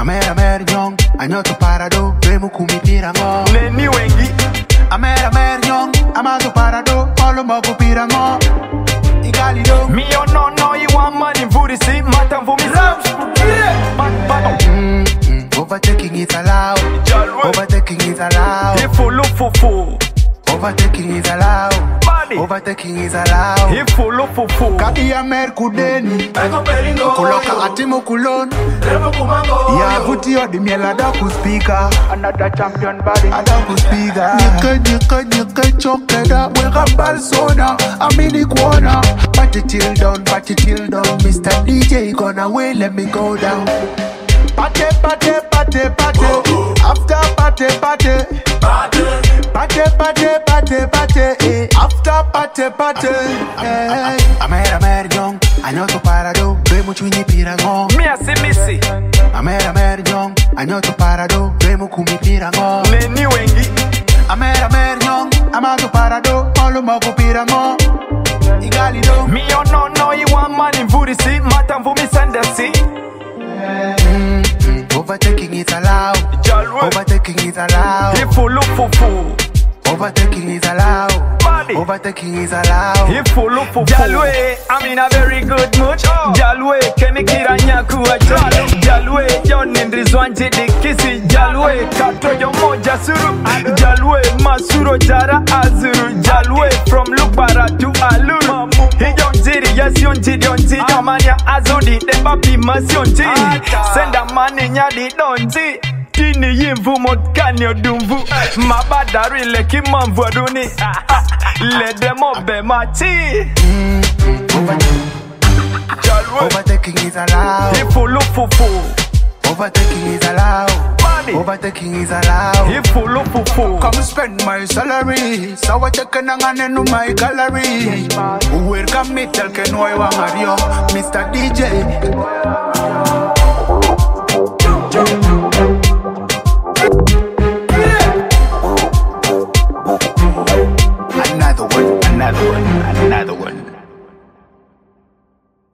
Amera young, anyoto parado, demu kumipira ngo. Neni wengi. Amera young, amato parado, olo mogu pira ngo. Igali do. Me you no, you want money, booty see, matam for me. Overtaking is allowed. Overtaking is allowed. He full. Overtaking is allowed. Overtaking is allowed. He full. Kadi ya merkudeni. Kuloka atimu kulon. Ya vuti odi miela daku speaker. Another champion body. Adaku speaker. Nika chokeda. Weka balsona. Amini kuona. Party till down. Mr. DJ gonna wait, let me go down. Party. After party. After party. Amera young, anyoto parado, demu chwini pirango. Missy. Amera young, anyoto parado, demu kumipira ngo. Neni wengi. Amera young, amato parado, olo mogu pirango. Igali do. Me you no, you want money, booty see, matam for me send see. Overtaking is allowed. Overtaking is allowed. He full. Overtaking is allowed. Overtaking is allowed. He full. Jalwe, I'm in a very good mood. Jalwe, kenikira nyakuwa Jalwe, yon nindrizwanje dikisi. Jalwe, kato yo moja suru. Jalwe, masuro jara azuru. Jalwe, from Lupara to Aluru. He yonjiri, yes yonjiri. Kamanya azudi, deba pima yonjiri. Senda mani nyadi donji. Kini yimvu motkanyo dumvu. Mabadari leki mamvu aduni. Let them up be machi. Overtaking is allowed. He full. Overtaking is allowed. Overtaking is allowed. He full. Come spend my salary. Sawa cheke nangane no my gallery. Welcome me tell Kenway Wangario, Mr. DJ.